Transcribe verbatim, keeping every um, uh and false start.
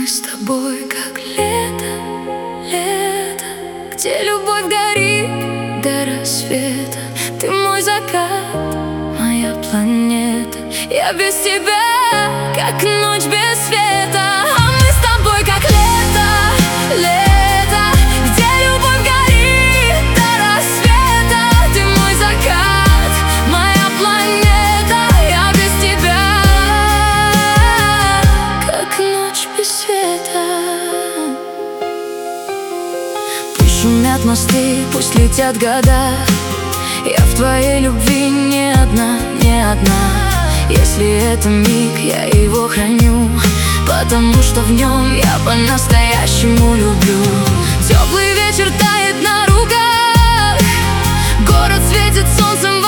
Мы с тобой как лето, лето, где любовь горит до рассвета. Ты мой закат, моя планета. Я без тебя, как ночь без света. А мы с тобой как лето, лето, где любовь горит до рассвета. Ты мой закат, моя планета. Я без тебя, как ночь без света. Пусть шумят мосты, пусть летят года, я в твоей любви не одна, не одна. Если это миг, я его храню, потому что в нем я по-настоящему люблю. Теплый вечер тает на руках, город светит солнцем